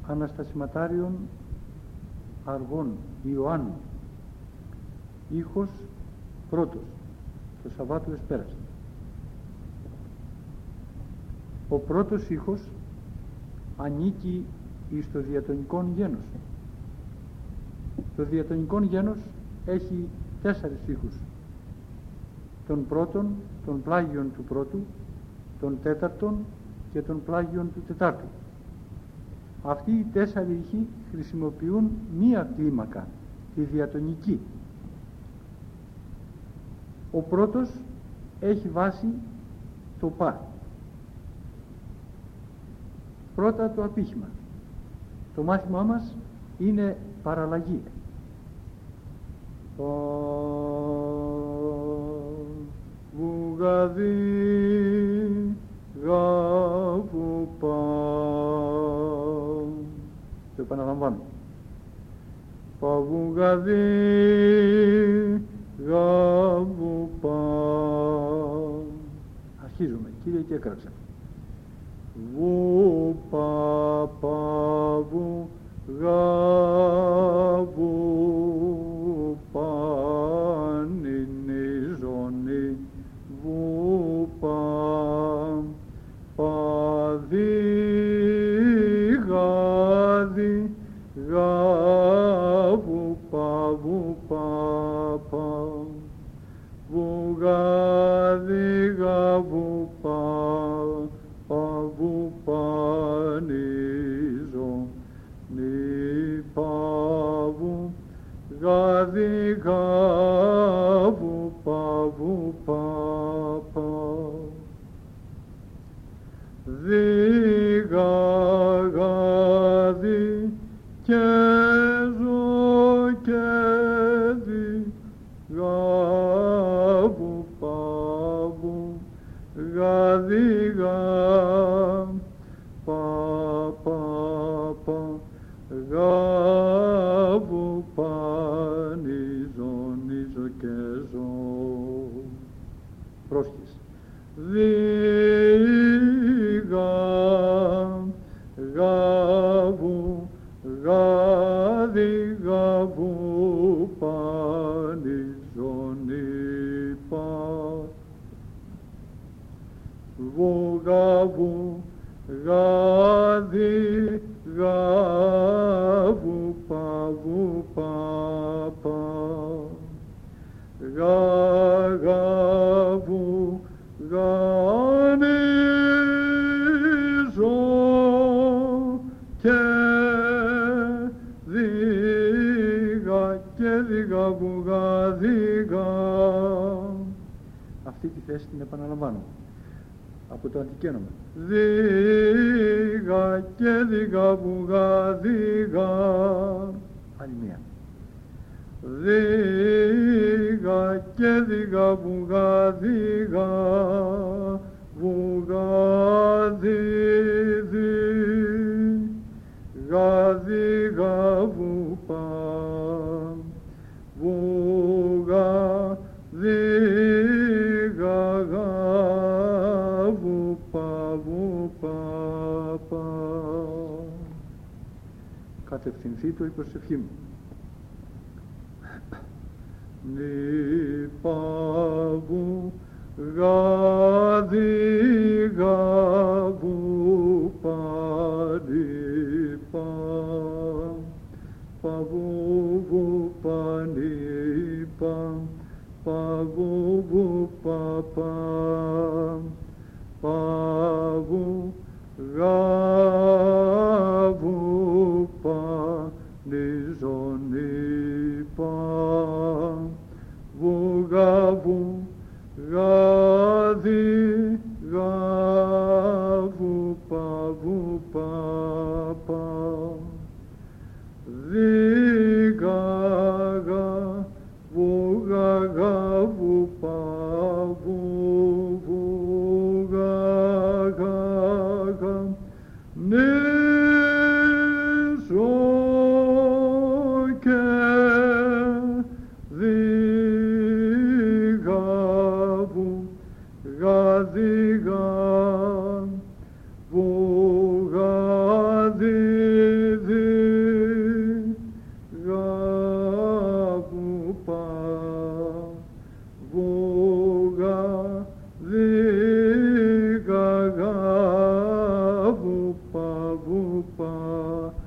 Αναστασιματάριον Αργών Ιωάννου, ήχος πρώτος, το Σαββάτου εσπέρασε. Ο πρώτος ήχος ανήκει εις το διατονικόν γένος. Το διατονικόν γένος έχει 4 ήχους. Τον πρώτον, τον πλάγιον του πρώτου, τον τέταρτον και τον πλάγιον του τετάρτου. Αυτοί οι 4 ήχοι χρησιμοποιούν μία κλίμακα, τη διατονική. Ο πρώτος έχει βάση το πα. Πρώτα το απήχημα. Το μάθημά μας είναι παραλλαγή. Βουγαδί γαβου πα. Το επαναλαμβάνω. Παβουγαδί γαβου πα. Αρχίζουμε, κύριε, και έκραψα. Βου πα πα βου γαβου πα νινι ζωνι βου πα πα δι γαδι γαβου πα βου πα πα βου γαδι γαβου πα παβου πανίζο νι παβου γαδι γαβου παβου παπα δι γαδι και ζω και δι γαβου παβου γαδι γαβου παπα γαβου πανίζο νίζο και ζω. Πρόσχες. Γαβου γαδι γαβου πανίζο νίπα γαβου γαδι γαβου παβου παπα γαβου γανίζο και δίγα και δίγα βουγαδίγα. Αυτή τη θέση την επαναλαμβάνω από το αντικένωμα. Δίγα και δίγα βουγαδίγα. Άλλη μία. Δίγα και δίγα βουγαδίγα βουγαδίδι γαδίγα βουπα βουγαδίγα γαβουπα βουπαπα. Κατευθυνθεί το υποσευχή μου. Νιπαβου γαδίγα βουπα νιπα παβου βουπα νιπα παβου βουπαπα παβου γαβουπα νιζο νιπα βουγαβου γαδι γαβου παβου παπα δίγαγα βουγαγαβου παβου βουγαγα βούπα, βούπα,